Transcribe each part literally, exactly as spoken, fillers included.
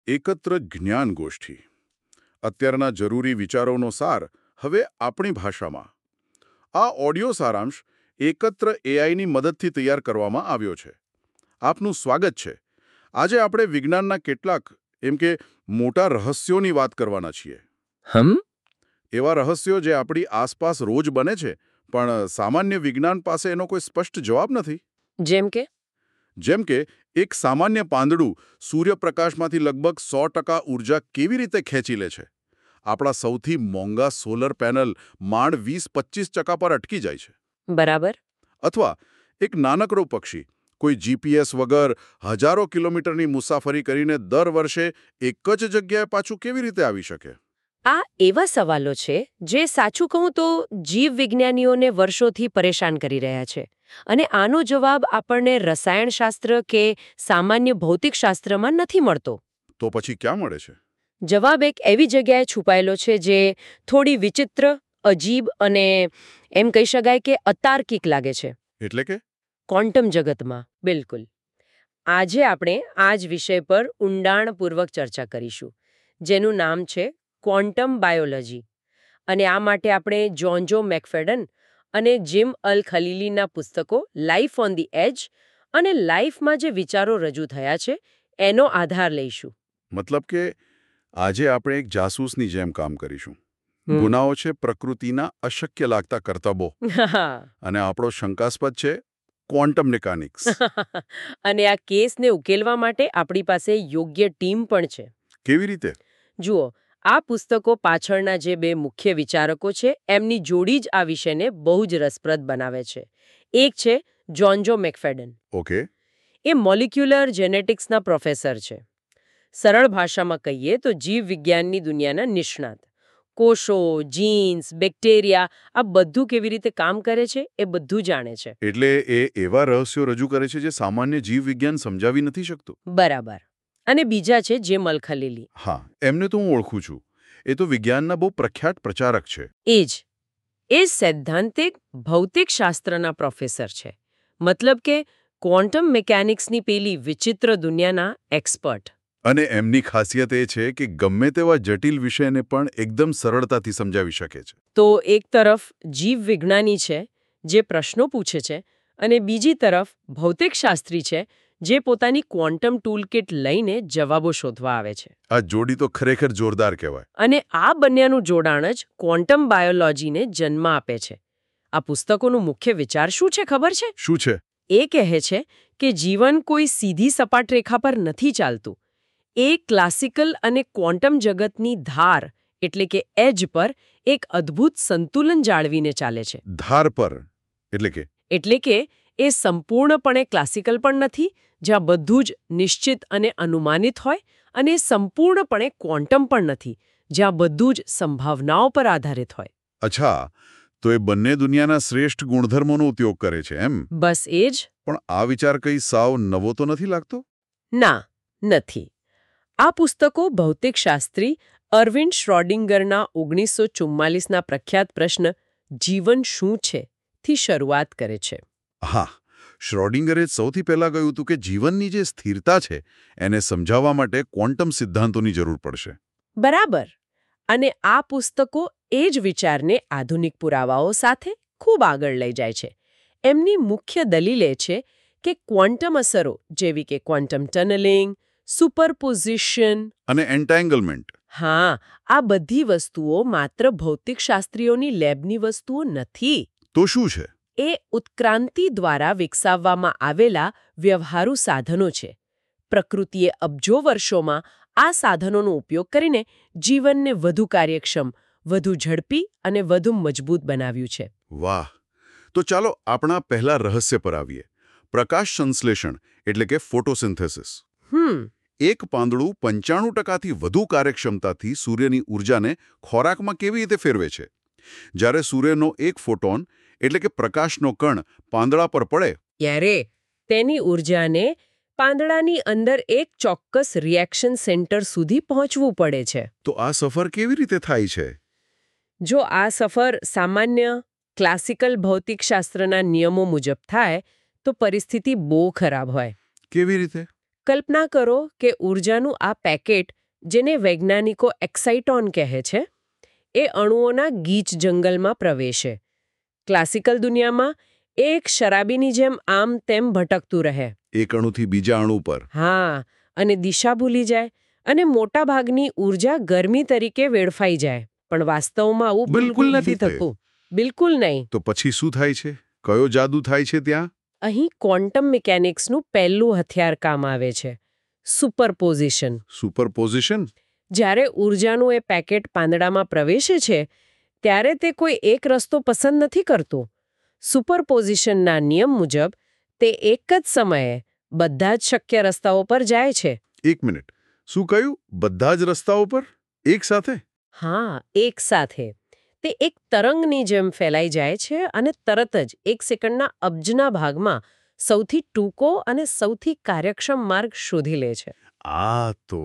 એકત્ર જ્ઞાન ગોષ્ઠી અત્યારના જરૂરી વિચારોનો સાર હવે આપણી ભાષામાં આ ઓડિયો સારાંશ એકત્ર એઆઈની મદદથી તૈયાર કરવામાં આવ્યો છે. આપનું સ્વાગત છે. આજે આપણે વિજ્ઞાનના કેટલાક એમ કે મોટા રહસ્યોની વાત કરવાના છીએ. હમ એવા રહસ્યો જે આપણી આસપાસ રોજ બને છે પણ સામાન્ય વિજ્ઞાન પાસે એનો કોઈ સ્પષ્ટ જવાબ નથી. જેમ કે જેમ કે એક સામાન્ય પાંદડું સૂર્યપ્રકાશમાંથી લગભગ સો ટકા ઉર્જા કેવી રીતે ખેંચી લે છે. આપણા સૌથી મોંઘા સોલર પેનલ માંડ વીસ પચીસ ટકા પર અટકી જાય છે. બરાબર. અથવા એક નાનકડું પક્ષી કોઈ જીપીએસ વગર હજારો કિલોમીટરની મુસાફરી કરીને દર વર્ષે એક જ જગ્યાએ પાછું કેવી રીતે આવી શકે? આ એવા સવાલો છે જે સાચું કહું તો જીવ વિજ્ઞાનીઓને વર્ષોથી પરેશાન કરી રહ્યા છે. અને આનો જવાબ આપણને રસાયણશાસ્ત્ર કે સામાન્ય ભૌતિકશાસ્ત્રમાં નથી મળતો. તો પછી ક્યાં મળે છે? જવાબ એક એવી જગ્યાએ છુપાયેલો છે જે થોડી વિચિત્ર, અજીબ અને એમ કહી શકાય કે અતાર્કિક લાગે છે. એટલે કે ક્વોન્ટમ જગતમાં. બિલકુલ. આજે આપણે આ જ વિષય પર ઊંડાણપૂર્વક ચર્ચા કરીશું, જેનું નામ છે ક્વોન્ટમ બાયોલોજી. અને આ માટે આપણે જોન્જો મેકફેડન અને જીમ અલ ખલીલીના પુસ્તકો લાઈફ ઓન ધી એજ અને લાઈફમાં જે વિચારો રજૂ થયા છે એનો આધાર લઈશું. મતલબ કે આજે આપણે એક જાસૂસની જેમ કામ કરીશું. ગુનાઓ છે પ્રકૃતિના અશક્ય લાગતા કરતબો અને આપણો શંકાસ્પદ છે ક્વોન્ટમ મિકેનિક્સ. અને આ કેસને ઉકેલવા માટે આપણી પાસે યોગ્ય ટીમ પણ છે. કેવી રીતે? જુઓ, આ પુસ્તકો પાછળના જે બે મુખ્ય વિચારકો છે એમની જોડી જ આ વિષયને બહુ જ રસપ્રદ બનાવે છે. એક છે જોન્જો મેકફેડન. ઓકે. એ મોલિક્યુલર જેનેટિક્સના પ્રોફેસર છે. સરળ ભાષામાં કહીએ તો જીવ વિજ્ઞાનની દુનિયાના નિષ્ણાત. કોષો, જીન્સ, બેક્ટેરિયા આ બધું કેવી રીતે કામ કરે છે એ બધું જાણે છે. એટલે એ એવા રહસ્યો રજૂ કરે છે જે સામાન્ય જીવ વિજ્ઞાન સમજાવી નથી શકતું. બરાબર. અને બીજા છે જીમ અલ ખલીલી. હા, એમને તો હું ઓળખું છું. એ તો વિજ્ઞાનના બહુ પ્રખ્યાત પ્રચારક છે. એ જ. એ સૈદ્ધાંતિક ભૌતિકશાસ્ત્રના પ્રોફેસર છે. મતલબ કે ક્વોન્ટમ મિકેનિક્સની પેલી વિચિત્ર દુનિયાના એક્સપર્ટ. અને એમની ખાસિયત એ છે કે ગમે તેવા જટિલ વિષયને પણ એકદમ સરળતાથી સમજાવી શકે છે. તો એક તરફ જીવ વિજ્ઞાની છે જે પ્રશ્નો પૂછે છે અને બીજી તરફ ભૌતિકશાસ્ત્રી છે જે પોતાની ક્વોન્ટમ ટૂલકિટ લઈને જવાબો શોધવા આવે છે. આ જોડી તો ખરેખર જોરદાર કહેવાય. અને આ બંનેનું જોડાણ જ ક્વોન્ટમ બાયોલોજીને જન્મ આપે છે. આ પુસ્તકોનું મુખ્ય વિચાર શું છે ખબર છે? શું છે? એ કહે છે કે જીવન કોઈ સીધી સપાટ રેખા પર નથી ચાલતું. એ ક્લાસિકલ અને ક્વોન્ટમ જગતની ધાર એટલે કે એજ પર એક અદ્ભુત સંતુલન જાળવીને ચાલે છે. ધાર પર એટલે કે એટલે કે એ સંપૂર્ણપણે ક્લાસિકલ પણ નથી, જ્યાં બધું જ નિશ્ચિત અને અનુમાનિત હોય, અને સંપૂર્ણપણે ક્વોન્ટમ પણ નથી, જ્યાં બધું જ સંભાવનાઓ પર આધારિત હોય. અચ્છા, તો એ બંને દુનિયાના શ્રેષ્ઠ ગુણધર્મોનો ઉપયોગ કરે છે એમ? બસ એ જ. પણ આ વિચાર કંઈ સાવ નવો તો નથી લાગતો? ના, નથી. આ પુસ્તકો ભૌતિકશાસ્ત્રી અરવિંદ શ્રોડિંગરના ઓગણીસો ચુમ્માલીસના પ્રખ્યાત પ્રશ્ન જીવન શું છે થી શરૂઆત કરે છે. હા, શ્રોડિંગરે સૌથી પહેલા કહ્યું હતું કે જીવનની જે સ્થિરતા છે એને સમજાવવા માટે ક્વોન્ટમ સિદ્ધાંતોની જરૂર પડશે. બરાબર. અને આ પુસ્તકો એ જ વિચારને આધુનિક પુરાવાઓ સાથે ખૂબ આગળ લઈ જાય છે. એમની મુખ્ય દલીલ એ છે કે ક્વોન્ટમ અસરો જેવી કે ક્વોન્ટમ ટનલિંગ, સુપરપોઝિશન અને એન્ટેંગલમેન્ટ, હા, આ બધી વસ્તુઓ માત્ર ભૌતિકશાસ્ત્રીઓની લેબની વસ્તુઓ નથી. તો શું છે? એ ઉત્ક્રાંતિ દ્વારા વિકસાવવામાં આવેલા વ્યવહારુ સાધનો છે. પ્રકૃતિએ અબજો વર્ષોમાં આ સાધનોનો ઉપયોગ કરીને જીવનને વધુ કાર્યક્ષમ, વધુ ઝડપી અને વધુ મજબૂત બનાવ્યું છે. વાહ! તો ચાલો આપણા પહેલા રહસ્ય પર આવીએ. પ્રકાશ સંશ્લેષણ એટલે કે ફોટોસિન્થેસિસ. હમ એક પાંદડું પંચાણું ટકાથી વધુ કાર્યક્ષમતાથી સૂર્યની ઊર્જાને ખોરાકમાં કેવી રીતે ફેરવે છે? જ્યારે સૂર્યનો એક ફોટોન એટલે કે પ્રકાશનો કણ પાંદડા પર પડે ત્યારે તેની ઊર્જાને પાંદડાની અંદર એક ચોક્કસ રિએક્શન સેન્ટર સુધી પહોંચવું પડે છે. તો આ સફર કેવી રીતે થાય છે? જો આ સફર સામાન્ય ક્લાસિકલ ભૌતિકશાસ્ત્રના નિયમો મુજબ થાય તો પરિસ્થિતિ બહુ ખરાબ હોય. કેવી રીતે? કલ્પના કરો કે ઊર્જાનું આ પેકેટ, જેને વૈજ્ઞાનિકો એક્સાઇટોન કહે છે, એ અણુઓના ગીચ જંગલમાં પ્રવેશે. ક્લાસિકલ દુનિયામાં એ એક શરાબીની જેમ આમ તેમ ભટકતું રહે. એક અણુથી બીજા અણુ પર. હા, અને દિશા ભૂલી જાય અને મોટા ભાગની ઊર્જા ગરમી તરીકે વેડફાઈ જાય. પણ વાસ્તવમાં આવું બિલકુલ નથી થતું. બિલકુલ નહીં. તો પછી શું થાય છે? કયો જાદુ થાય છે ત્યાં? અહીં ક્વોન્ટમ મિકેનિક્સનું પહેલું હથિયાર કામ આવે છે, સુપરપોઝિશન. સુપરપોઝિશન? જ્યારે ઊર્જાનું એ પેકેટ પાંદડામાં પ્રવેશે છે, ત્યારે તે કોઈ એક રસ્તો પસંદ નથી કરતું. સુપરપોઝિશનના નિયમ મુજબ તે એક જ સમયે બધા જ શક્ય રસ્તાઓ પર જાય છે. એક મિનિટ, શું કહ્યું? બધા જ રસ્તાઓ પર એક સાથે? હા, એક સાથે. તે એક તરંગની જેમ ફેલાઈ જાય છે અને તરત જ એક સેકન્ડના અબજના ભાગમાં સૌથી ટૂંકો અને સૌથી કાર્યક્ષમ માર્ગ શોધી લે છે. આ તો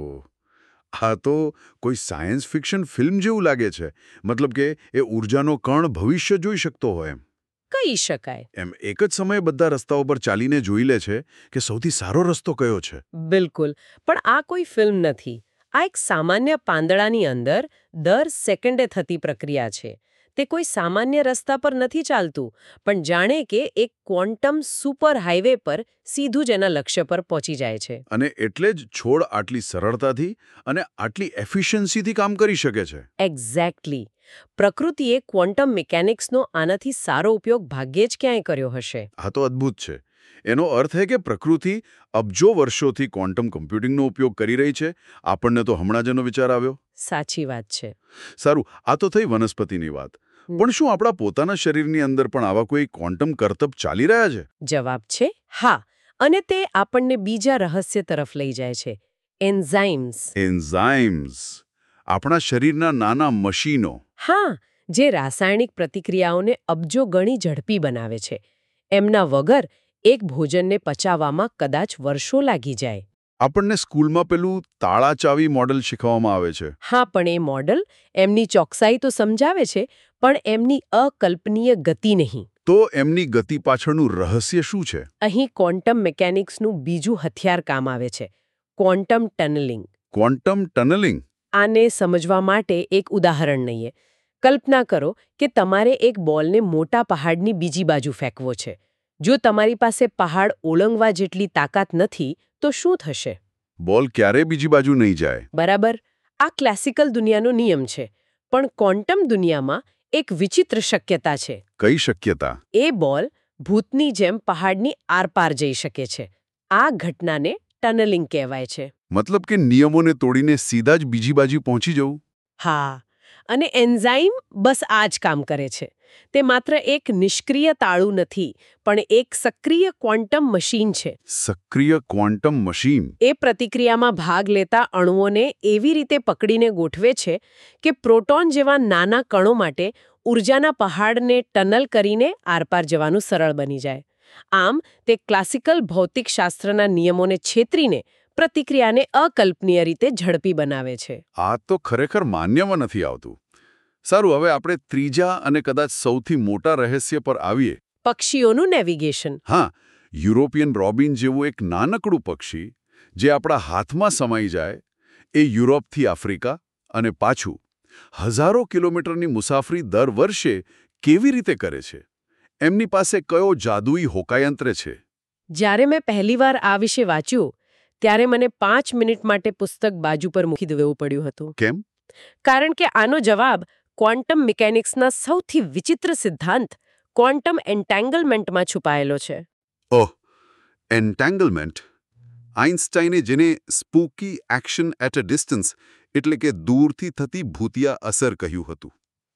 આ તો કોઈ સાયન્સ ફિક્શન ફિલ્મ જેવું લાગે છે. મતલબ કે એ ઊર્જાનો કણ ભવિષ્ય જોઈ શકતો હોય એમ. કહી શકાય. એમ એક જ સમયે બધા રસ્તાઓ પર ચાલીને જોઈ લે છે કે સૌથી સારો રસ્તો કયો છે. બિલકુલ. પણ આ કોઈ ફિલ્મ નથી. આ એક સામાન્ય પાંદડાની અંદર દર સેકન્ડે થતી પ્રક્રિયા છે. તે કોઈ સામાન્ય રસ્તા પર નથી ચાલતું, પણ જાણે કે એક ક્વોન્ટમ સુપર હાઈવે પર સીધું જ એના લક્ષ્ય પર પહોંચી જાય છે. અને એટલે જ છોડ આટલી સરળતાથી અને આટલી એફિશિયન્સીથી કામ કરી શકે છે. એક્ઝેક્ટલી. પ્રકૃતિએ ક્વોન્ટમ મિકેનિક્સનો આનાથી સારો ઉપયોગ ભાગ્યે જ ક્યાંય કર્યો હશે. આ તો અદ્ભુત છે. એનો અર્થ એ કે પ્રકૃતિ અબજો વર્ષોથી ક્વોન્ટમ કમ્પ્યુટિંગનો ઉપયોગ કરી રહી છે. આપણને તો હમણાં જ એનો વિચાર આવ્યો. સાચી વાત છે. સારું, આ તો થઈ વનસ્પતિની વાત. પણ શું આપણા પોતાના શરીરની અંદર પણ આવા કોઈ ક્વોન્ટમ કરતબ ચાલી રહ્યા છે? જવાબ છે હા. અને તે આપણને બીજા રહસ્ય તરફ લઈ જાય છે, એન્ઝાઇમ્સ. એન્ઝાઇમ્સ, આપણા શરીરના નાના મશીનો. હા, જે રાસાયણિક પ્રતિક્રિયાઓને અબજો ગણી ઝડપી બનાવે છે. એમના વગર એક ભોજનને પચાવવામાં કદાચ વર્ષો લાગી જાય. આપણને સ્કૂલમાં પેલું તાળા ચાવી મોડલ શીખવવામાં આવે છે. હા, પણ એ મોડલ એમની ચોકસાઈ તો સમજાવે છે, પણ એમની અકલ્પનીય ગતિ નહીં. તો એમની ગતિ પાછળનું રહસ્ય શું છે? અહીં ક્વોન્ટમ મિકેનિક્સનું બીજું હથિયાર કામ આવે છે, ક્વોન્ટમ ટનલિંગ. Quantum tunnelling? આને સમજવા માટે એક ઉદાહરણ લઈએ. કલ્પના કરો કે તમારે એક બોલને મોટા પહાડની બીજી બાજુ ફેંકવો છે. જો તમારી પાસે પહાડ ઓળંગવા જેટલી તાકાત નથી, તો શું થશે? બોલ ક્યારેય બીજી બાજુ નહીં જાય. બરાબર. આ ક્લાસિકલ દુનિયાનો નિયમ છે. પણ ક્વોન્ટમ દુનિયામાં એક વિચિત્ર શક્યતા છે. કઈ શક્યતા? એ બોલ ભૂતની જેમ પહાડની આરપાર જઈ શકે છે. આ ઘટનાને ટનલિંગ કહેવાય છે. મતલબ કે નિયમોને તોડીને સીધા જ બીજી બાજુ પહોંચી જવું? હા. અને એન્ઝાઇમ બસ આ જ કામ કરે છે. તે માત્ર એક નિષ્ક્રિય તાળું નથી, પણ એક સક્રિય ક્વોન્ટમ મશીન છે. સક્રિય ક્વોન્ટમ મશીન? એ પ્રતિક્રિયામાં ભાગ લેતા અણુઓને એવી રીતે પકડીને ગોઠવે છે કે પ્રોટોન જેવા નાના કણો માટે ઊર્જાના પહાડને ટનલ કરીને આરપાર જવાનું સરળ બની જાય. આમ તે ક્લાસિકલ ભૌતિકશાસ્ત્રના નિયમોને છેતરીને પ્રતિક્રિયાને અકલ્પનીય રીતે ઝડપી બનાવે છે. આ તો ખરેખર માન્યમાં નથી આવતું. સારું, હવે આપણે ત્રીજા અને કદાચ સૌથી મોટા રહસ્ય પર આવીએ. પક્ષીઓનું નેવિગેશન. હા, યુરોપિયન રોબિન જેવું એક નાનકડું પક્ષી જે આપણા હાથમાં સમાઈ જાય, એ યુરોપથી આફ્રિકા અને પાછું હજારો કિલોમીટરની મુસાફરી દર વર્ષે કેવી રીતે કરે છે? એમની પાસે કયો જાદુઈ હોકાયંત્ર છે? જ્યારે મેં પહેલીવાર આ વિશે વાંચ્યું, ત્યારે મને પાંચ મિનિટ માટે પુસ્તક બાજુ પર મૂકી દેવું પડ્યું હતું. કેમ? કારણ કે આનો જવાબ ક્વોન્ટમ મિકેનિક્સના સૌથી વિચિત્ર સિદ્ધાંત ક્વોન્ટમ એન્ટેંગલમેન્ટમાં છુપાયેલો છે. ઓહ, એન્ટેંગલમેન્ટ. આઇન્સ્ટાઈને જેને spooky action at a distance એટલે કે દૂરથી થતી ભૂતિયા અસર કહ્યું હતું.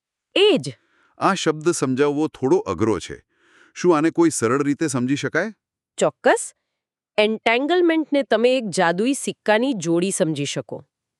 એ જ. આ શબ્દ સમજાવવો થોડો અઘરો છે. શું આને કોઈ સરળ રીતે સમજી શકાય? ચોક્કસ. એન્ટેંગલમેન્ટને તમે એક જાદુઈ સિક્કાની જોડી સમજી શકો.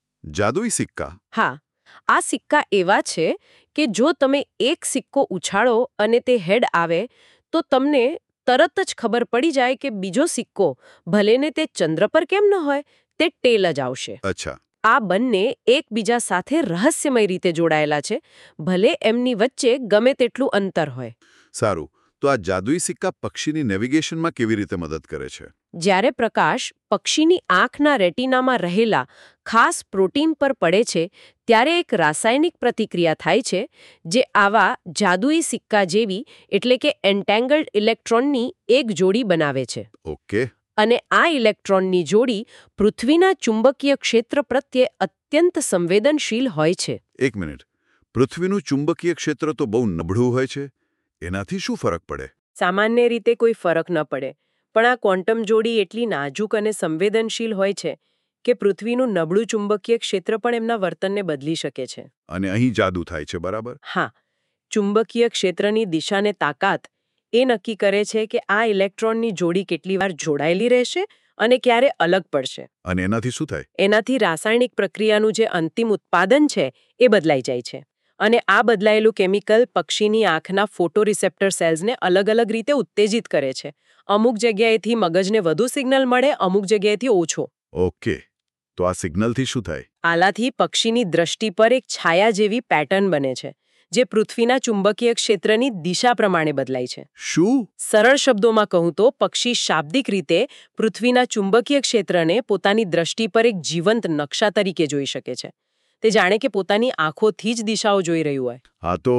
જાદુઈ સિક્કા? હા. આ સિક્કા એવા છે કે જો તમે એક સિક્કો ઉછાળો અને તે હેડ આવે, તો તમને તરત જ ખબર પડી જાય કે બીજો સિક્કો, ભલેને તે ચંદ્ર પર કેમ ન હોય, તે ટેલ જ આવશે. અચ્છા. આ બંને એકબીજા સાથે રહસ્યમય રીતે જોડાયેલા છે, ભલે એમની વચ્ચે ગમે તેટલું અંતર હોય. સારું, તો આ જાદુઈ સિક્કા પક્ષીની નેવિગેશનમાં કેવી રીતે મદદ કરે છે? જ્યારે પ્રકાશ પક્ષીની આંખના રેટિનામાં રહેલા ખાસ પ્રોટીન પર પડે છે ત્યારે એક રાસાયણિક પ્રતિક્રિયા થાય છે જે આવા જાદુઈ સિક્કા જેવી એટલે કે એન્ટેંગલ્ડ ઇલેક્ટ્રોનની એક જોડી બનાવે છે. ઓકે. અને આ ઇલેક્ટ્રોનની જોડી પૃથ્વીના ચુંબકીય ક્ષેત્ર પ્રત્યે અત્યંત સંવેદનશીલ હોય છે. એક મિનિટ. પૃથ્વીનું ચુંબકીય ક્ષેત્ર તો બહુ નબળું હોય છે. એનાથી શું ફરક પડે? સામાન્ય રીતે કોઈ ફરક ન પડે, પણ આ ક્વોન્ટમ જોડી એટલી નાજુક અને સંવેદનશીલ હોય છે કે પૃથ્વીનું નબળું ચુંબકીય ક્ષેત્ર પણ એમના વર્તનને બદલી શકે છે. અને અહીં જાદુ થાય છે, બરાબર? હા. ચુંબકીય ક્ષેત્રની દિશાને તાકાત એ નક્કી કરે છે કે આ ઇલેક્ટ્રોનની જોડી કેટલી વાર જોડાયેલી રહેશે અને ક્યારે અલગ પડશે. અને એનાથી શું થાય? એનાથી રાસાયણિક પ્રક્રિયાનું જે અંતિમ ઉત્પાદન છે એ બદલાઈ જાય છે. અને આ બદલાયેલું કેમિકલ પક્ષીની આંખના ફોટોરિસેપ્ટર સેલ્સને અલગ અલગ રીતે ઉત્તેજિત કરે છે. અમુક જગ્યાએથી મગજને વધુ સિગ્નલ મળે, અમુક જગ્યાએથી ઓછો. ઓકે. તો આ સિગ્નલથી શું થાય? આલાથી પક્ષીની દ્રષ્ટિ પર એક છાયા જેવી પેટર્ન બને છે જે પૃથ્વીના ચુંબકીય ક્ષેત્રની દિશા પ્રમાણે બદલાય છે. શું? સરળ શબ્દોમાં કહું તો પક્ષી શાબ્દિક રીતે પૃથ્વીના ચુંબકીય ક્ષેત્રને પોતાની દ્રષ્ટિ પર એક જીવંત નકશા તરીકે જોઈ શકે છે. તે જાણે કે પોતાની આંખોથી જ દિશાઓ જોઈ રહ્યું હોય. હા, તો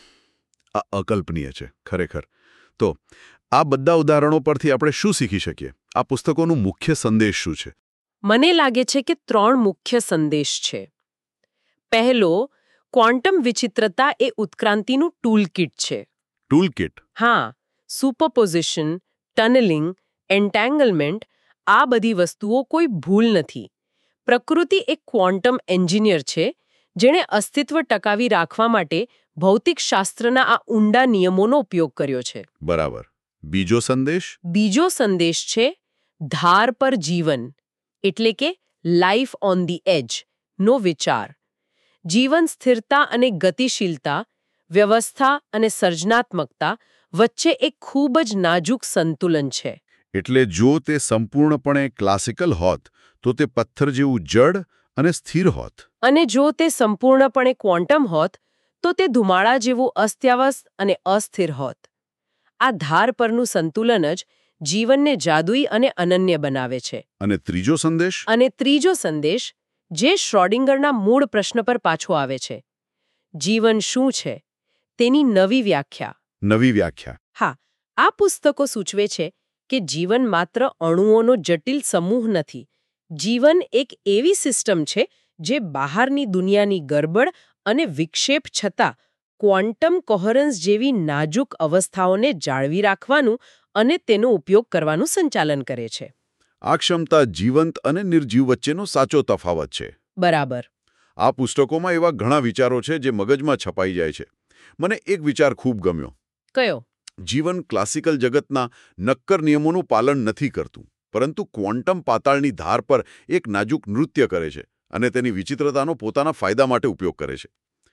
આ અકલ્પનીય છે ખરેખર. તો આ બધા ઉદાહરણો પરથી આપણે શું શીખી શકીએ? આ પુસ્તકોનું મુખ્ય સંદેશ શું છે? મને લાગે છે કે ત્રણ મુખ્ય સંદેશ છે. પહેલો, ક્વોન્ટમ વિચિત્રતા એ ઉત્ક્રાંતિનું ટૂલકિટ છે. ટૂલકિટ? હા. સુપરપોઝિશન, ટનલિંગ, એન્ટેંગલમેન્ટ આ બધી વસ્તુઓ કોઈ ભૂલ નથી. પ્રકૃતિ એક ક્વોન્ટમ એન્જિનિયર છે જેણે અસ્તિત્વ ટકાવી રાખવા માટે ભૌતિકશાસ્ત્રના આ ઊંડા નિયમોનો ઉપયોગ કર્યો છે. બરાબર. બીજો સંદેશ? બીજો સંદેશ છે ધાર પર જીવન એટલે કે લાઈફ ઓન ધી એજ નો વિચાર. જીવન સ્થિરતા અને ગતિશીલતા, વ્યવસ્થા અને સર્જનાત્મકતા વચ્ચે એક ખૂબ જ નાજુક સંતુલન છે. એટલે જો તે સંપૂર્ણપણે ક્લાસિકલ હોત તો તે પથ્થર જેવું જડ અને સ્થિર હોત. અને જો તે સંપૂર્ણપણે ક્વોન્ટમ હોત તો તે ધુમાડા જેવું અસ્તવ્યસ્ત અને અસ્થિર હોત. આ ધાર પરનું સંતુલન જ જીવનને જાદુઈ અને અનન્ય બનાવે છે. અને ત્રીજો સંદેશ? અને ત્રીજો સંદેશ જે શ્રોડિંગરના મૂળ પ્રશ્ન પર પાછો આવે છે. જીવન શું છે? તેની નવી વ્યાખ્યા. નવી વ્યાખ્યા? હા. આ પુસ્તકો સૂચવે છે કે જીવન માત્ર અણુઓનો જટિલ સમૂહ નથી. જીવન એક એવી સિસ્ટમ છે જે બહારની દુનિયાની ગરબડ અને વિક્ષેપ છતાં ક્વોન્ટમ કોહરન્સ જેવી નાજુક અવસ્થાઓને જાળવી રાખવાનું અને તેનો ઉપયોગ કરવાનું સંચાલન કરે છે. આ ક્ષમતા જીવંત અને નિર્જીવ વચ્ચેનો સાચો તફાવત છે. બરાબર. આ પુસ્તકોમાં એવા ઘણા વિચારો છે જે મગજમાં છપાઈ જાય છે. મને એક વિચાર ખૂબ ગમ્યો. કયો? જીવન ક્લાસિકલ જગતના નક્કર નિયમોનું પાલન નથી કરતું, પરંતુ ક્વોન્ટમ પાતાળની ધાર પર એક નાજુક નૃત્ય કરે છે અને તેની વિચિત્રતાનો પોતાના ફાયદા માટે ઉપયોગ કરે છે.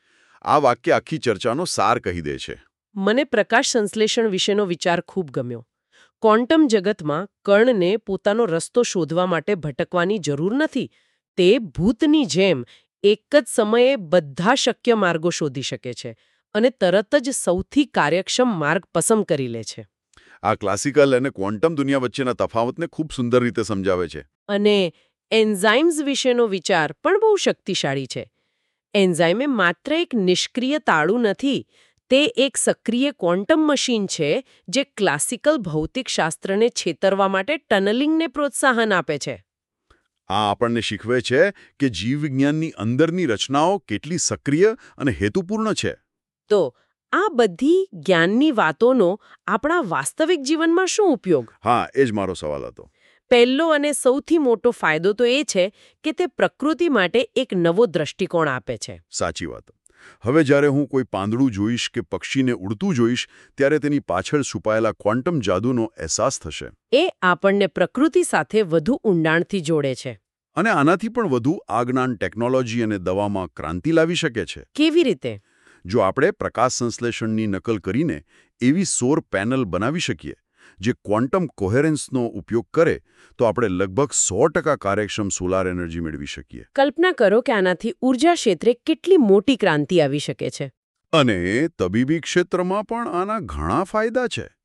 આ વાક્ય આખી ચર્ચાનો સાર કહી દે છે. મને પ્રકાશ સંશ્લેષણ વિશેનો વિચાર ખૂબ ગમ્યો. ક્વોન્ટમ જગતમાં કણને પોતાનો રસ્તો શોધવા માટે ભટકવાની જરૂર નથી. તે ભૂતની જેમ એક જ સમયે બધા શક્ય માર્ગો શોધી શકે છે અને તરત જ સૌથી કાર્યક્ષમ માર્ગ પસંદ કરી લે છે. આ ક્લાસિકલ અને ક્વોન્ટમ દુનિયા વચ્ચેના તફાવતને ખૂબ સુંદર રીતે સમજાવે છે. અને એન્ઝાઇમ્સ વિશેનો વિચાર પણ બહુ શક્તિશાળી છે. એન્ઝાઇમ એ માત્ર એક નિષ્ક્રિય તાળું નથી, તે એક સક્રિય ક્વોન્ટમ મશીન છે જે ક્લાસિકલ ભૌતિકશાસ્ત્રને છેતરવા માટે ટનલિંગને પ્રોત્સાહન આપે છે. આ આપણને શીખવે છે કે જીવવિજ્ઞાનની અંદરની રચનાઓ કેટલી સક્રિય અને હેતુપૂર્ણ છે. તો આ બધી જ્ઞાનની વાતોનો આપણા વાસ્તવિક જીવનમાં શું ઉપયોગ? હા, એ જ મારો સવાલ હતો. પહેલો અને સૌથી મોટો ફાયદો તો એ છે કે તે પ્રકૃતિ માટે એક નવો દ્રષ્ટિકોણ આપે છે. સાચી વાત. હવે જ્યારે હું કોઈ પાંદડું જોઈશ કે પક્ષીને ઉડતું જોઈશ ત્યારે તેની પાછળ છુપાયેલા ક્વોન્ટમ જાદુનો અહેસાસ થશે. એ આપણને પ્રકૃતિ સાથે વધુ ઊંડાણથી જોડે છે. અને આનાથી પણ વધુ આ જ્ઞાન ટેકનોલોજી અને દવામાં ક્રાંતિ લાવી શકે છે. કેવી રીતે? જો આપણે પ્રકાશ સંશ્લેષણની નકલ કરીને એવી સૌર પેનલ બનાવી શકીએ જે ક્વોન્ટમ કોહેરન્સનો ઉપયોગ કરે તો આપણે લગભગ સો ટકા કાર્યક્ષમ સોલાર એનર્જી મેળવી શકીએ. કલ્પના કરો કે આનાથી ઉર્જા ક્ષેત્રે કેટલી મોટી ક્રાંતિ આવી શકે છે. અને તબીબી ક્ષેત્રમાં પણ આના ઘણા ફાયદા છે.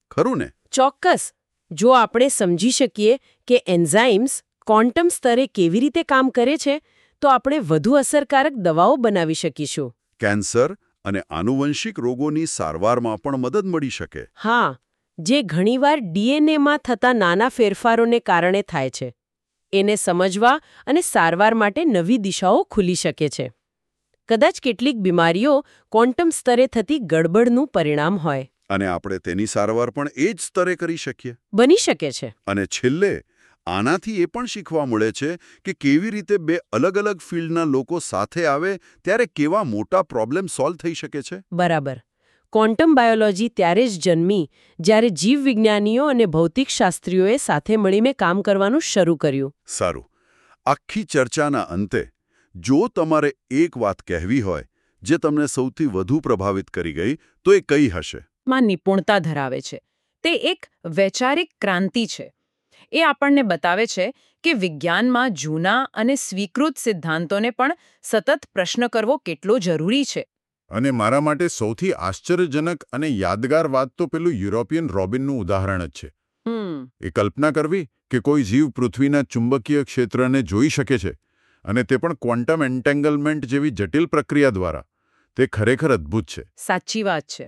ખરું ને? ચોક્કસ. જો આપણે સમજી શકીએ કે એન્ઝાઇમ્સ ક્વોન્ટમ સ્તરે કેવી રીતે કામ કરે છે તો આપણે વધુ અસરકારક દવાઓ બનાવી શકીશું. કેન્સર અને આનુવંશિક રોગોની સારવારમાં પણ મદદ મળી શકે. હા, જે ઘણીવાર ડીએનએમાં થતા નાના ફેરફારોને કારણે થાય છે. એને સમજવા અને સારવાર માટે નવી દિશાઓ ખુલી શકે છે. કદાચ કેટલીક બીમારીઓ ક્વોન્ટમ સ્તરે થતી ગડબડનું પરિણામ હોય. અને આપણે તેની સારવાર પણ એ જ સ્તરે કરી શકીએ. બની શકે છે. અને છેલ્લે આનાથી એ પણ શીખવા મળે છે કે કેવી રીતે બે અલગ અલગ ફિલ્ડના લોકો સાથે આવે ત્યારે કેવા મોટા પ્રોબ્લેમ સોલ્વ થઈ શકે છે. બરાબર. ક્વોન્ટમ બાયોલોજી ત્યારે જ જન્મી જ્યારે જીવવિજ્ઞાનીઓ અને ભૌતિકશાસ્ત્રીઓએ સાથે મળીને કામ કરવાનું શરૂ કર્યું. સારું. આખી ચર્ચાના અંતે જો તમારે એક વાત કહેવી હોય જે તમને સૌથી વધુ પ્રભાવિત કરી ગઈ તો એ કઈ હશે? માં નિપુણતા ધરાવે છે. તે એક વૈચારિક ક્રાંતિ છે. એ આપણને બતાવે છે કે વિજ્ઞાનમાં જૂના અને સ્વીકૃત સિદ્ધાંતોને પણ સતત પ્રશ્ન કરવો કેટલો જરૂરી છે. અને મારા માટે સૌથી આશ્ચર્યજનક અને યાદગાર વાત તો પેલું યુરોપિયન રોબિનનું ઉદાહરણ જ છે. હમ એ કલ્પના કરવી કે કોઈ જીવ પૃથ્વીના ચુંબકીય ક્ષેત્રને જોઈ શકે છે અને તે પણ ક્વોન્ટમ એન્ટેંગલમેન્ટ જેવી જટિલ પ્રક્રિયા દ્વારા, તે ખરેખર અદ્ભુત છે. સાચી વાત છે.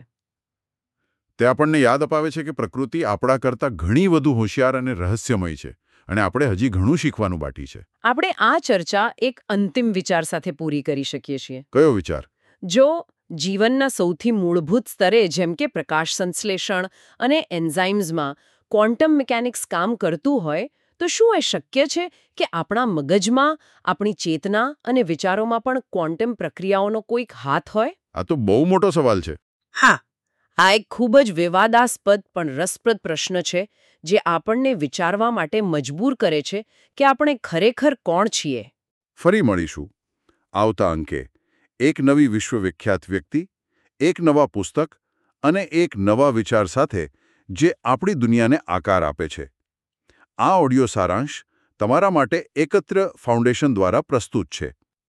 તે આપણને યાદ અપાવે છે કે પ્રકૃતિ આપણા કરતાં ઘણી વધુ હોશિયાર અને રહસ્યમય છે અને આપણે હજી ઘણું શીખવાનું બાકી છે. આપણે આ ચર્ચા એક અંતિમ વિચાર સાથે પૂરી કરી શકીએ છીએ. કયો વિચાર? જો જીવનના સૌથી મૂળભૂત સ્તરે જેમ કે પ્રકાશ સંશ્લેષણ અને એન્ઝાઇમ્સમાં ક્વોન્ટમ મિકેનિક્સ કામ કરતું હોય તો શું એ શક્ય છે કે આપણા મગજમાં, આપણી ચેતના અને વિચારોમાં પણ ક્વોન્ટમ પ્રક્રિયાઓનો કોઈક હાથ હોય? આ તો બહુ મોટો સવાલ છે. હા, આ એક ખૂબ જ વિવાદાસ્પદ પણ રસપ્રદ પ્રશ્ન છે જે આપણને વિચારવા માટે મજબૂર કરે છે કે આપણે ખરેખર કોણ છીએ. ફરી મળીશું આવતા અંકે એક નવી વિશ્વવિખ્યાત વ્યક્તિ, એક નવા પુસ્તક અને એક નવા વિચાર સાથે જે આપણી દુનિયાને આકાર આપે છે. આ ઓડિયો સારાંશ તમારા માટે એકત્ર ફાઉન્ડેશન દ્વારા પ્રસ્તુત છે.